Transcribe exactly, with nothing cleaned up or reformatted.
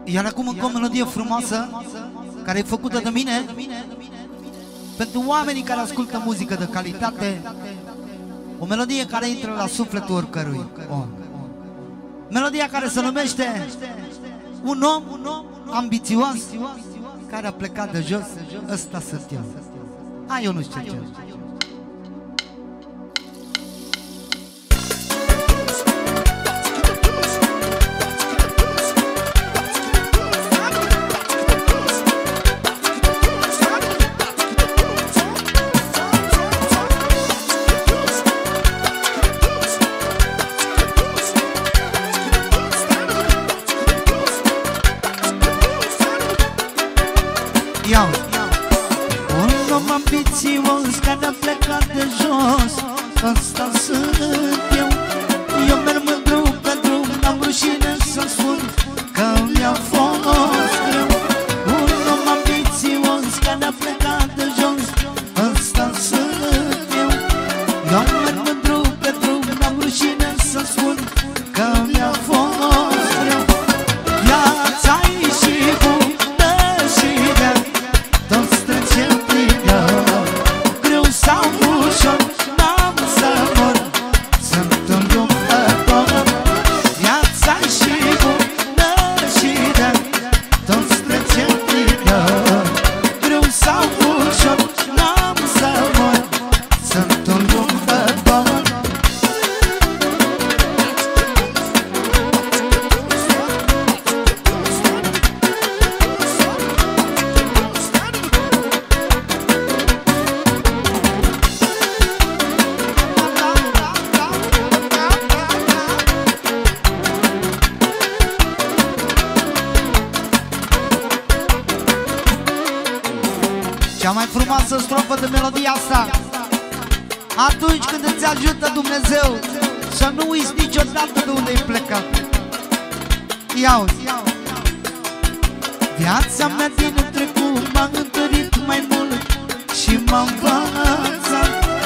Iar acum încă o melodie frumoasă care e făcută de mine pentru oamenii care ascultă muzică de calitate. O melodie care intră la sufletul oricărui om. Melodia care se numește Un om ambițios care a plecat de jos. Ăsta sunt eu. Hai, eu nu știu ce. Iau. Un om ambițios care a plecat de jos, ăsta sunt eu. Eu merg mândru pe drum, n-am rușine să spun că mi-a fost greu. Un om ambițios care a plecat de jos, ăsta sunt eu. Eu merg mândru pe drum, n-am rușine să spun că mi-a fost greu. Viața-i și bună și rea, toți trecem prin ea. Greu sau ușor, n-am să mor, sunt un luptător. Viața-i și bună și rea, toți trecem prin ea. Greu sau ușor, n-am să mor, sunt un luptător. Cea mai frumoasă strofă de melodia asta: atunci când îți ajută Dumnezeu să nu uiți niciodată de unde ai plecat. Ia-uzi. Viața mea din trecut m-a întărit mai mult și m-a învățat